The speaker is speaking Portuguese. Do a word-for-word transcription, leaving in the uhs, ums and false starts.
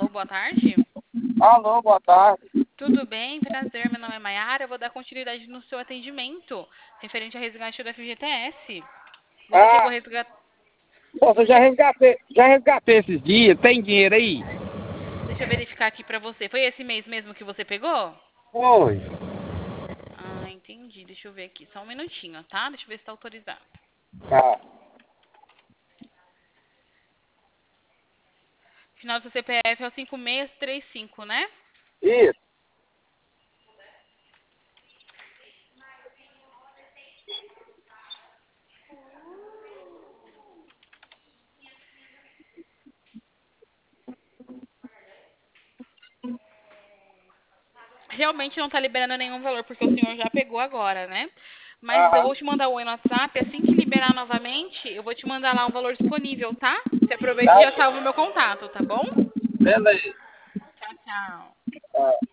boa tarde. Alô, boa tarde. Tudo bem? Prazer, meu nome é Maiara. Eu vou dar continuidade no seu atendimento, referente ao resgate do F G T S. Você chegou a Ah, resgatar. poxa, eu Você já che... resgatei, já resgatei esses dias. Tem dinheiro aí? Deixa eu verificar aqui pra você. Foi esse mês mesmo que você pegou? Foi. Ah, entendi. Deixa eu ver aqui. Só um minutinho, tá? Deixa eu ver se tá autorizado. Tá. Final do seu C P F é o cinco seis três cinco, né? Isso. Realmente não tá liberando nenhum valor, porque o senhor já pegou agora, né? Mas eu Aham. vou te mandar o oi no WhatsApp. Assim que liberar novamente, eu vou te mandar lá um valor disponível, tá? Você aproveita e Tá. já salva o meu contato, tá bom? Beleza. Tchau, tchau. Tá.